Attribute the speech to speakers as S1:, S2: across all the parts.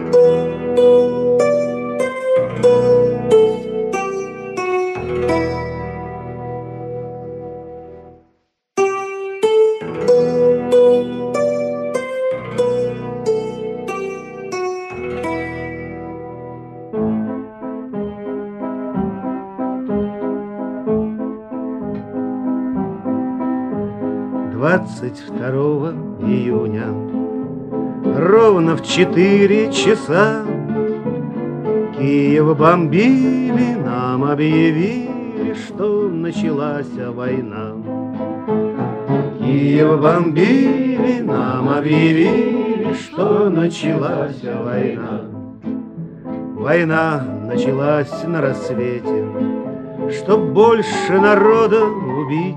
S1: Второго июня ровно в 4 часа Киев бомбили, нам объявили, что началась война. Киев бомбили, нам объявили, что началась война. Война началась на рассвете, чтоб больше народа убить.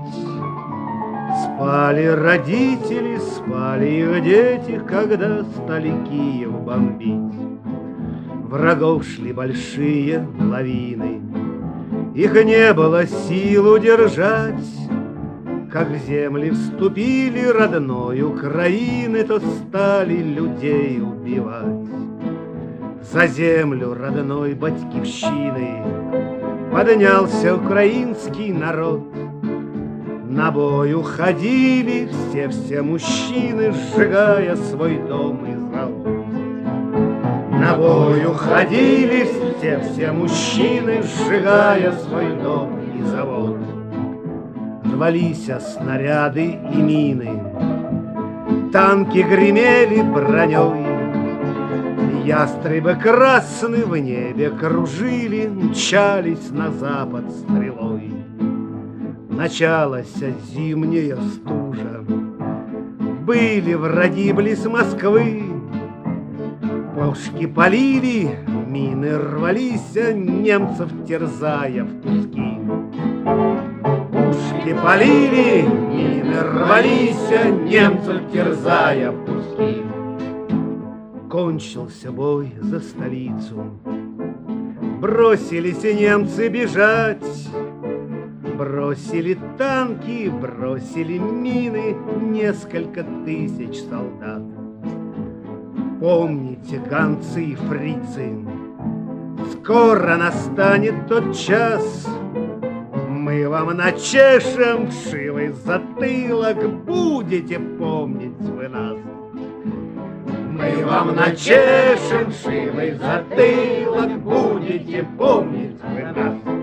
S1: Спали родители, спали их дети, когда стали Киев бомбить. Врагов шли большие лавины, их не было сил удержать. Как в земли вступили родной Украины, то стали людей убивать. За землю родной батькивщины поднялся украинский народ. На бой уходили все мужчины, сжигая свой дом и завод. На бой уходили все мужчины, сжигая свой дом и завод. Рвались снаряды и мины, танки гремели броней. Ястребы красные в небе кружили, мчались на запад стрелой. Началась зимняя стужа, были враги близ Москвы. Пушки полили, мины рвались, немцев терзая в куски. Пушки полили, мины рвались, немцев терзая в куски. Кончился бой за столицу, бросились немцы бежать. Бросили танки, бросили мины, несколько тысяч солдат. Помните, ганцы и фрицы, скоро настанет тот час. Мы вам начешем вшивый затылок, будете помнить вы нас. Мы вам начешем вшивый затылок, будете помнить вы нас.